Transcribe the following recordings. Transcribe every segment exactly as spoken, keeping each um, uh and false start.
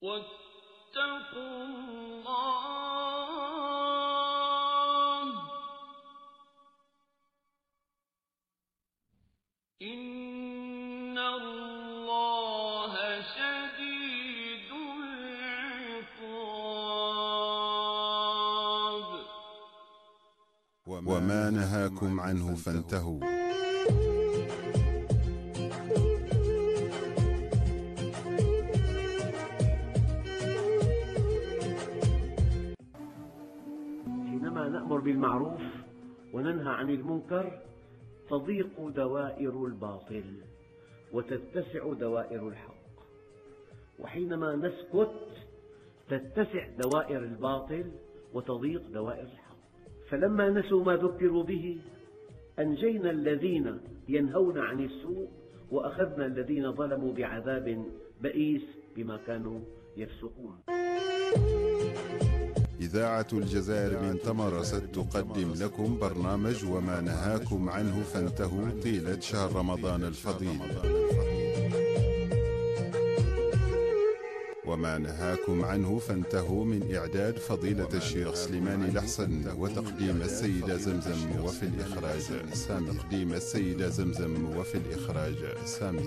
واتقوا الله إن الله شديد العقاب وما نهاكم عنه فانتهوا. حينما نأمر بالمعروف وننهى عن المنكر تضيق دوائر الباطل وتتسع دوائر الحق، وحينما نسكت تتسع دوائر الباطل وتضيق دوائر الحق. فلما نسوا ما ذكروا به أنجينا الذين ينهون عن السوء وأخذنا الذين ظلموا بعذاب بئيس بما كانوا يفسقون. إذاعة الجزائر من تمرست تقدم لكم برنامج وما نهاكم عنه فانتهوا طيلة شهر رمضان الفضيل. وما نهاكم عنه فانتهوا من إعداد فضيلة الشيخ سليمان الحسن وتقديم السيدة زمزم وفي الإخراج سامي تقديم السيدة زمزم وفي الإخراج سامي.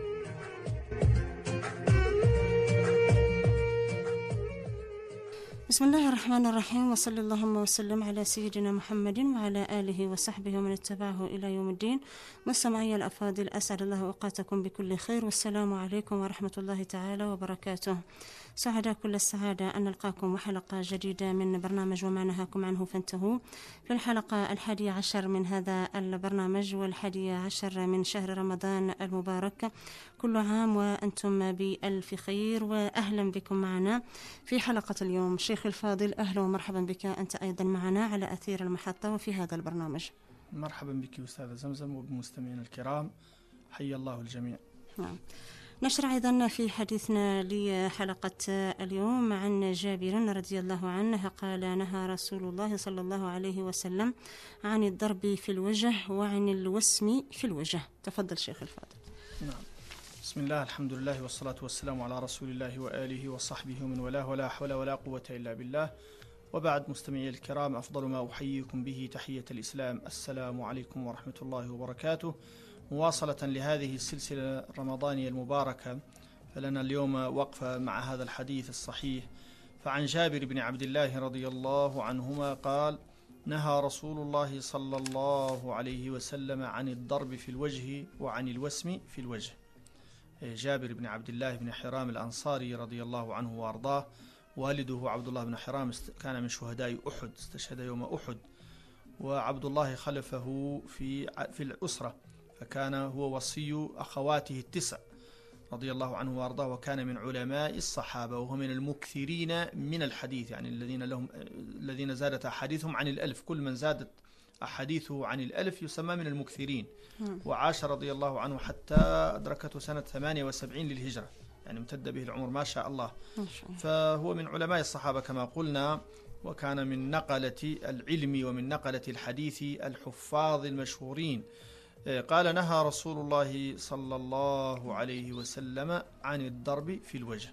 بسم الله الرحمن الرحيم، وصلى اللهم وسلم على سيدنا محمد وعلى آله وصحبه ومن اتبعه إلى يوم الدين. مستمعي الأفاضل، أسعد الله أوقاتكم بكل خير، والسلام عليكم ورحمة الله تعالى وبركاته. سعداء كل السعادة أن نلقاكم وحلقة جديدة من برنامج وما نهاكم عنه فانتهوا، في الحلقة الحادية عشر من هذا البرنامج والحادية عشر من شهر رمضان المبارك. كل عام وأنتم بألف خير، وأهلا بكم معنا في حلقة اليوم. شيخ الفاضل، أهلا ومرحبا بك أنت أيضا معنا على أثير المحطة وفي هذا البرنامج. مرحبا بك أستاذة زمزم وبمستمعين الكرام، حي الله الجميع. نعم. نشرع أيضا في حديثنا لحلقة اليوم عن جابر رضي الله عنه قال: نهى رسول الله صلى الله عليه وسلم عن الضرب في الوجه وعن الوسم في الوجه. تفضل شيخ الفاضل. نعم. بسم الله، الحمد لله والصلاة والسلام على رسول الله وآله وصحبه ومن والاه، ولا حول ولا قوة إلا بالله. وبعد، مستمعي الكرام، أفضل ما أحييكم به تحية الإسلام، السلام عليكم ورحمة الله وبركاته. مواصلة لهذه السلسلة الرمضانية المباركة، فلنا اليوم وقفة مع هذا الحديث الصحيح. فعن جابر بن عبد الله رضي الله عنهما قال: نهى رسول الله صلى الله عليه وسلم عن الضرب في الوجه وعن الوسم في الوجه. جابر بن عبد الله بن حرام الأنصاري رضي الله عنه وأرضاه، والده عبد الله بن حرام كان من شهداء أحد، استشهد يوم أحد، وعبد الله خلفه في في الأسرة، فكان هو وصي أخواته التسع رضي الله عنه وأرضاه، وكان من علماء الصحابة، وهو من المكثرين من الحديث، يعني الذين لهم الذين زادت أحاديثهم عن الألف. كل من زادت أحاديثه عن الألف يسمى من المكثرين. وعاش رضي الله عنه حتى أدركته سنة ثمانية وسبعين للهجرة، يعني امتد به العمر ما شاء الله. فهو من علماء الصحابة كما قلنا، وكان من نقلة العلم ومن نقلة الحديث الحفاظ المشهورين. قال: نهى رسول الله صلى الله عليه وسلم عن الضرب في الوجه.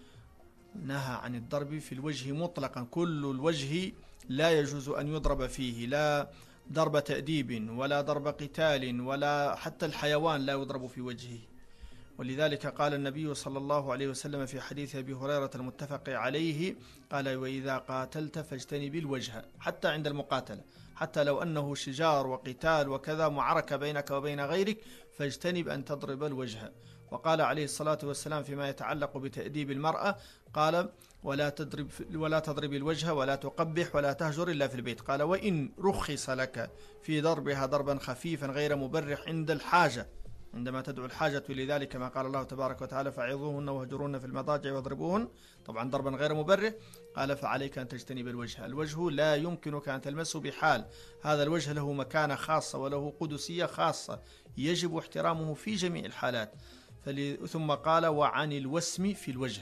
نهى عن الضرب في الوجه مطلقا، كل الوجه لا يجوز أن يضرب فيه، لا ضرب تأديب ولا ضرب قتال، ولا حتى الحيوان لا يضرب في وجهه. ولذلك قال النبي صلى الله عليه وسلم في حديث أبي هريرة المتفق عليه، قال: وإذا قاتلت فاجتنب الوجه، حتى عند المقاتلة، حتى لو أنه شجار وقتال وكذا معركة بينك وبين غيرك، فاجتنب أن تضرب الوجه. وقال عليه الصلاة والسلام فيما يتعلق بتأديب المرأة، قال: ولا تضرب ولا تضرب الوجه ولا تقبح ولا تهجر إلا في البيت. قال: وإن رخص لك في ضربها ضربا خفيفا غير مبرح عند الحاجة، عندما تدعو الحاجة لذلك، كما قال الله تبارك وتعالى: فعظوهن واهجروهن في المضاجع واضربوهن، طبعا ضربا غير مبرح. قال: فعليك أن تجتنب الوجه. الوجه لا يمكنك أن تلمسه بحال، هذا الوجه له مكانة خاصة وله قدسية خاصة يجب احترامه في جميع الحالات. ثم قال: وعن الوسم في الوجه.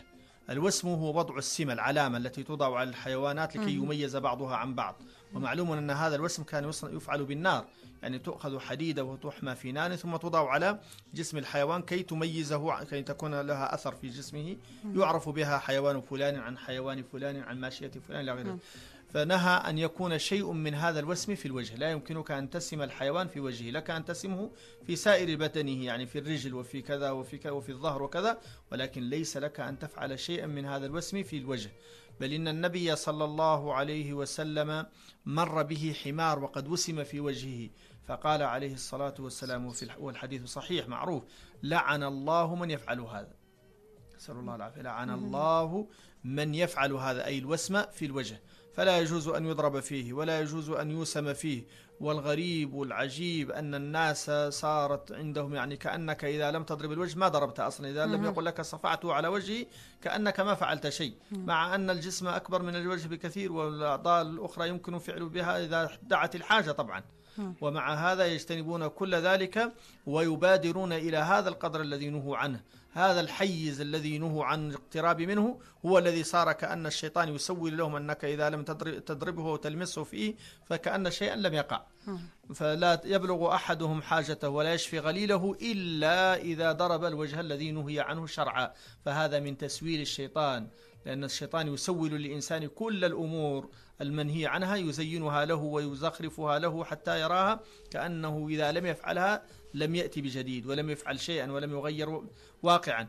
الوسم هو وضع السمة العلامة التي توضع على الحيوانات لكي يميز بعضها عن بعض. ومعلوم أن هذا الوسم كان يفعل بالنار، يعني تؤخذ حديدة وتحمى في نار ثم توضع على جسم الحيوان كي تميزه، كي تكون لها أثر في جسمه يعرف بها حيوان فلان عن حيوان فلان عن ماشية فلان إلى غيره. فنهى أن يكون شيء من هذا الوسم في الوجه، لا يمكنك أن تسم الحيوان في وجهه، لك أن تسمه في سائر بدنه، يعني في الرجل وفي كذا وفي كذا وفي الظهر وكذا، ولكن ليس لك أن تفعل شيئا من هذا الوسم في الوجه. بل إن النبي صلى الله عليه وسلم مر به حمار وقد وسم في وجهه، فقال عليه الصلاة والسلام، والحديث صحيح معروف: لعن الله من يفعل هذا. نسأل الله العافية. لعن الله من يفعل هذا، أي الوسم في الوجه، فلا يجوز أن يضرب فيه ولا يجوز أن يوسم فيه. والغريب والعجيب أن الناس صارت عندهم يعني كأنك إذا لم تضرب الوجه ما ضربت أصلا، إذا لم يقل لك صفعته على وجهي كأنك ما فعلت شيء، مع أن الجسم أكبر من الوجه بكثير، والأعضاء الأخرى يمكن فعل بها إذا دعت الحاجة طبعا. ومع هذا يجتنبون كل ذلك ويبادرون إلى هذا القدر الذي نهوا عنه. هذا الحيز الذي نهوا عن الاقتراب منه هو الذي صار كأن الشيطان يسول لهم أنك إذا لم تضربه وتلمسه فيه فكأن شيئا لم يقع، فلا يبلغ أحدهم حاجته ولا يشفي غليله إلا إذا ضرب الوجه الذي نهي عنه شرعا. فهذا من تسويل الشيطان، لأن الشيطان يسول للإنسان كل الأمور المنهي عنها، يزينها له ويزخرفها له حتى يراها كأنه إذا لم يفعلها لم يأتي بجديد ولم يفعل شيئا ولم يغير واقعا.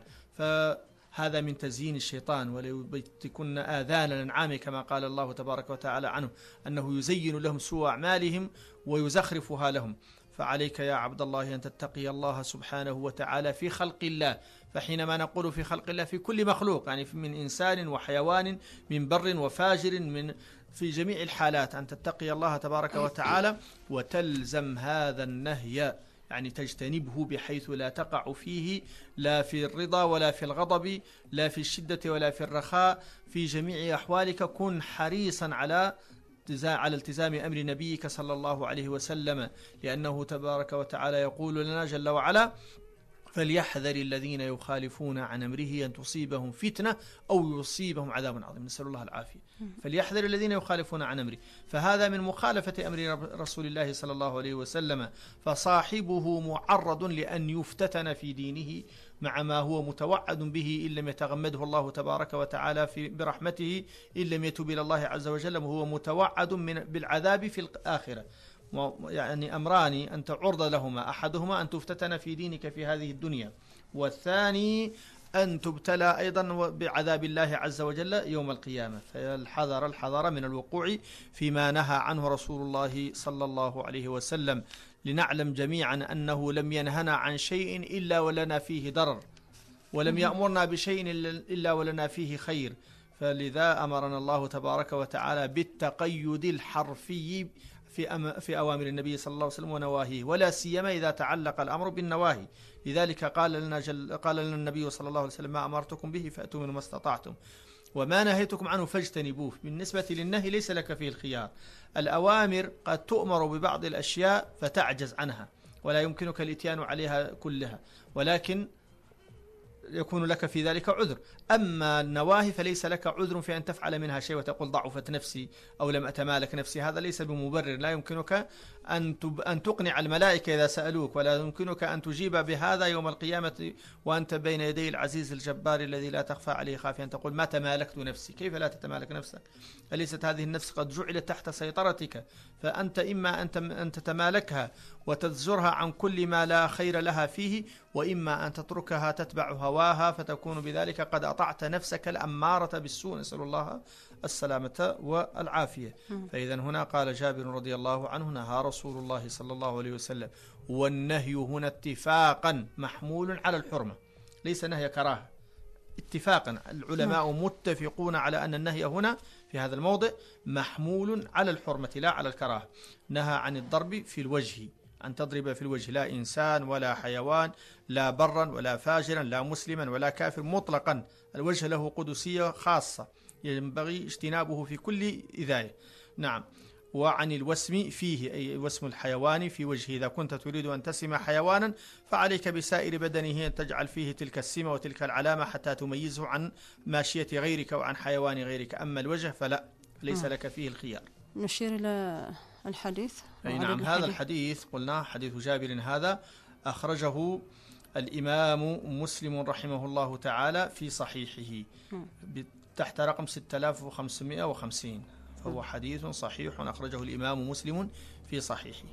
فهذا من تزيين الشيطان. وليبتكن آذان الأنعام كما قال الله تبارك وتعالى عنه، أنه يزين لهم سوء أعمالهم ويزخرفها لهم. فعليك يا عبد الله أن تتقي الله سبحانه وتعالى في خلق الله. فحينما نقول في خلق الله في كل مخلوق، يعني من إنسان وحيوان، من بر وفاجر، من في جميع الحالات، أن تتقي الله تبارك وتعالى وتلزم هذا النهي، يعني تجتنبه بحيث لا تقع فيه، لا في الرضا ولا في الغضب، لا في الشدة ولا في الرخاء. في جميع أحوالك كن حريصا على على التزام أمر نبيك صلى الله عليه وسلم، لأنه تبارك وتعالى يقول لنا جل وعلا: فليحذر الذين يخالفون عن أمره أن تصيبهم فتنة أو يصيبهم عذاب عظيم. نسأل الله العافية. فليحذر الذين يخالفون عن أمره، فهذا من مخالفة أمر رسول الله صلى الله عليه وسلم، فصاحبه معرض لأن يفتتن في دينه مع ما هو متوعد به إن لم يتغمده الله تبارك وتعالى في برحمته، إن لم يتوب إلى الله عز وجل، وهو متوعد من بالعذاب في الآخرة. يعني أمران أنت عرض لهما، أحدهما أن تفتتن في دينك في هذه الدنيا، والثاني أن تبتلى أيضا بعذاب الله عز وجل يوم القيامة. فالحذر الحذر من الوقوع فيما نهى عنه رسول الله صلى الله عليه وسلم، لنعلم جميعا أنه لم ينهنا عن شيء إلا ولنا فيه ضرر، ولم يأمرنا بشيء إلا ولنا فيه خير. فلذا أمرنا الله تبارك وتعالى بالتقيد الحرفي في أم في أوامر النبي صلى الله عليه وسلم ونواهيه، ولا سيما إذا تعلق الأمر بالنواهي. لذلك قال لنا جل قال لنا النبي صلى الله عليه وسلم: ما أمرتكم به فأتوا منه ما استطعتم، وما نهيتكم عنه فاجتنبوه. بالنسبة للنهي ليس لك فيه الخيار. الأوامر قد تؤمر ببعض الأشياء فتعجز عنها ولا يمكنك الإتيان عليها كلها، ولكن يكون لك في ذلك عذر. أما النواهي فليس لك عذر في أن تفعل منها شيء وتقول ضعفت نفسي أو لم أتمالك نفسي، هذا ليس بمبرر. لا يمكنك أن أن تقنع الملائكة إذا سألوك، ولا يمكنك أن تجيب بهذا يوم القيامة وأنت بين يدي العزيز الجبار الذي لا تخفى عليه خافية، أن تقول ما تمالكت نفسي. كيف لا تتمالك نفسك؟ أليست هذه النفس قد جعلت تحت سيطرتك؟ فأنت إما أن تتمالكها وتزجرها عن كل ما لا خير لها فيه، وإما أن تتركها تتبع هواها فتكون بذلك قد أطعت نفسك الأمارة بالسوء. نسأل الله السلامة والعافية. فإذا هنا قال جابر رضي الله عنه: نهى رسول الله صلى الله عليه وسلم. والنهي هنا اتفاقا محمول على الحرمة، ليس نهي كراهة، اتفاقا. العلماء متفقون على أن النهي هنا في هذا الموضع محمول على الحرمة لا على الكراهة. نهى عن الضرب في الوجه، أن تضرب في الوجه لا إنسان ولا حيوان، لا برا ولا فاجرا، لا مسلما ولا كافر، مطلقا. الوجه له قدسية خاصة ينبغي اجتنابه في كل إذاية. نعم. وعن الوسم فيه، أي الوسم الحيواني في وجهه. إذا كنت تريد أن تسم حيوانا فعليك بسائر بدنه أن تجعل فيه تلك السمة وتلك العلامة حتى تميزه عن ماشية غيرك وعن حيوان غيرك. أما الوجه فلا، ليس لك فيه الخيار. نشير إلى الحديث. أي نعم، هذا الحديث قلنا حديث جابر هذا أخرجه الإمام مسلم رحمه الله تعالى في صحيحه تحت رقم ستة آلاف وخمسمائة وخمسين، فهو حديث صحيح أخرجه الإمام مسلم في صحيحه.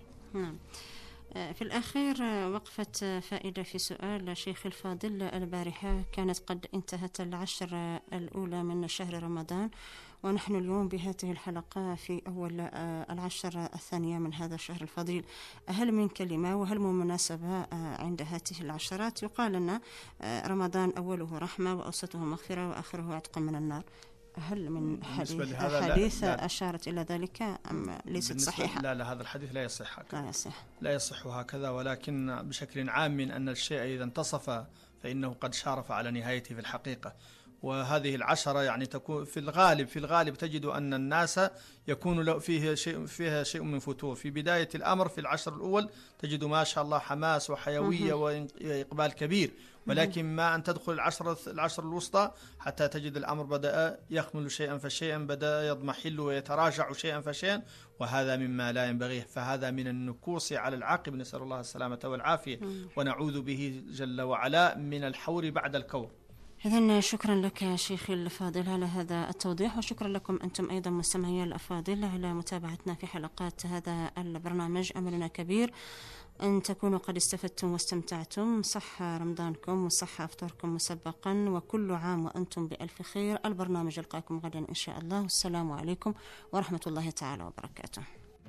في الأخير وقفة فائدة في سؤال شيخ الفاضل. البارحة كانت قد انتهت العشر الأولى من شهر رمضان، ونحن اليوم بهذه الحلقة في أول العشر الثانية من هذا الشهر الفضيل. هل من كلمة وهل من مناسبة عند هذه العشرات؟ يقال أن رمضان أوله رحمة وأوسطه مغفرة وآخره عتق من النار. هل من حديث, حديث لا لا أشارت إلى ذلك أم ليست صحيحة؟ لا لا، هذا الحديث لا يصح هكذا. لا يصح. لا يصح هكذا، ولكن بشكل عام من أن الشيء إذا انتصف فإنه قد شارف على نهايته في الحقيقة. وهذه العشرة يعني تكون في الغالب في الغالب تجد أن الناس يكون فيه شيء فيها شيء من فتور. في بداية الأمر في العشر الأول تجد ما شاء الله حماس وحيوية وإقبال كبير، ولكن ما أن تدخل العشر العشر الوسطى حتى تجد الأمر بدأ يخمل شيئا فشيئا، بدأ يضمحل ويتراجع شيئا فشيئا، وهذا مما لا ينبغي. فهذا من النكوص على العاقب، نسأل الله السلامة والعافية ونعوذ به جل وعلا من الحور بعد الكور. إذن شكرا لك شيخي الفاضل على هذا التوضيح، وشكرا لكم أنتم أيضا مستمعي الأفاضل على متابعتنا في حلقات هذا البرنامج. أملنا كبير أن تكونوا قد استفدتم واستمتعتم. صح رمضانكم وصح أفطاركم مسبقا، وكل عام وأنتم بألف خير. البرنامج يلقاكم غدا إن شاء الله، والسلام عليكم ورحمة الله تعالى وبركاته.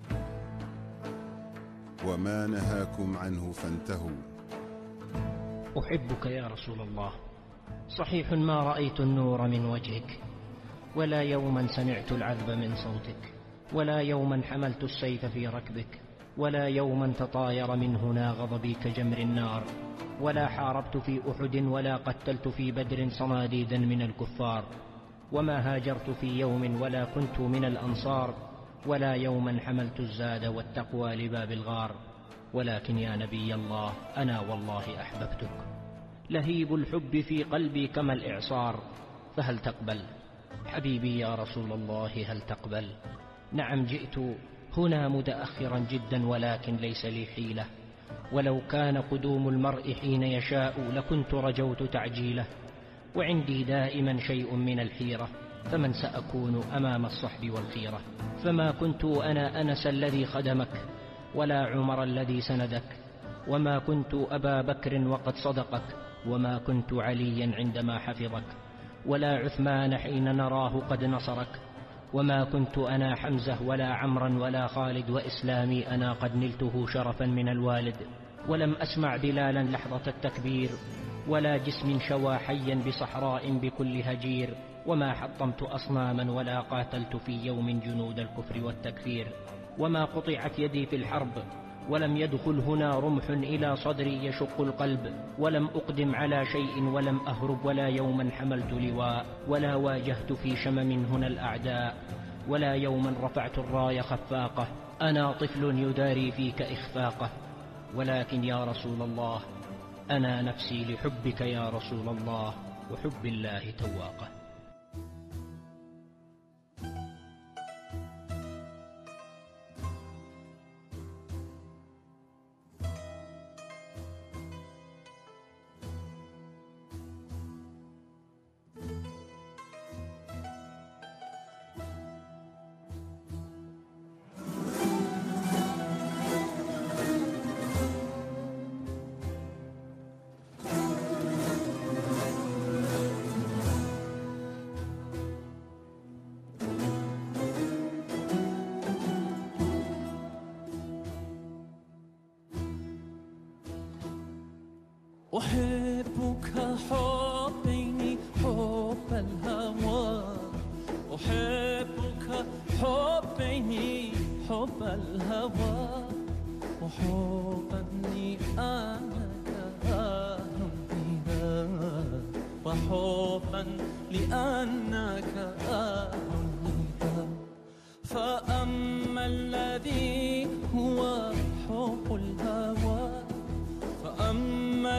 وما نهاكم عنه فانتهوا. أحبك يا رسول الله، صحيح ما رأيت النور من وجهك، ولا يوما سمعت العذب من صوتك، ولا يوما حملت السيف في ركبك، ولا يوما تطاير من هنا غضبي كجمر النار، ولا حاربت في أحد ولا قتلت في بدر صناديدا من الكفار، وما هاجرت في يوم ولا كنت من الأنصار، ولا يوما حملت الزاد والتقوى لباب الغار. ولكن يا نبي الله أنا والله أحببتك، لهيب الحب في قلبي كما الإعصار، فهل تقبل حبيبي يا رسول الله؟ هل تقبل؟ نعم جئت هنا متأخرا جدا، ولكن ليس لي حيلة، ولو كان قدوم المرء حين يشاء لكنت رجوت تعجيله، وعندي دائما شيء من الحيرة، فمن سأكون أمام الصحب والخيرة؟ فما كنت أنا أنس الذي خدمك، ولا عمر الذي سندك، وما كنت أبا بكر وقد صدقك، وما كنت عليا عندما حفظك، ولا عثمان حين نراه قد نصرك، وما كنت أنا حمزة ولا عمرا ولا خالد، وإسلامي أنا قد نلته شرفا من الوالد، ولم أسمع بلالا لحظة التكبير، ولا جسم شوى حيا بصحراء بكل هجير، وما حطمت أصناما ولا قاتلت في يوم جنود الكفر والتكفير، وما قطعت يدي في الحرب، ولم يدخل هنا رمح إلى صدري يشق القلب، ولم أقدم على شيء ولم أهرب، ولا يوما حملت لواء، ولا واجهت في شمم هنا الأعداء، ولا يوما رفعت الراية خفاقة، أنا طفل يداري فيك إخفاقه. ولكن يا رسول الله أنا نفسي لحبك يا رسول الله وحب الله تواقه. أحبك حبيني حب الهوى، أحبك حبيني حب الهوى، وحبا لأنك أهلنا، وحبا لأنك أهلنا، فأما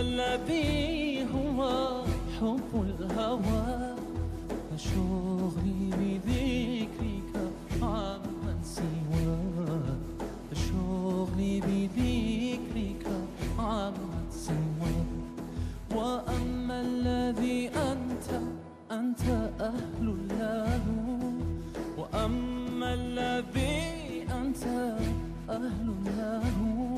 الذي هو حب الهوى فشغلي بذكرك عمن سواك فشغلي بذكرك عمن سواك وأما الذي أنت أنت أهل له وأما الذي أنت أهل له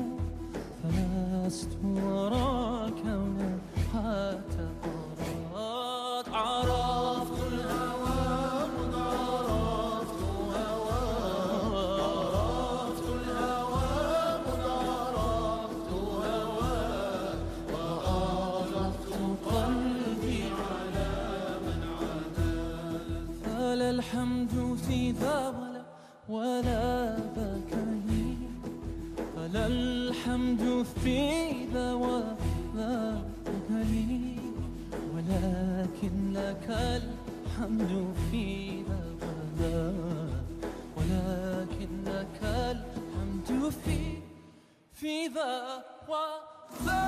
فلست وراك هنا حتى أراك عرفت الهوى مذ عرفت هواه عرفت الهوى مذ عرفت هواه وأغلقت قلبي على من عاداه فلا الحمد في ذا ولا ولا ذاك لي فلا الحمد في ذا وذاك لي ولكن لك الحمد في ذا وذاك ولكن لك الحمد في في ذا وذاك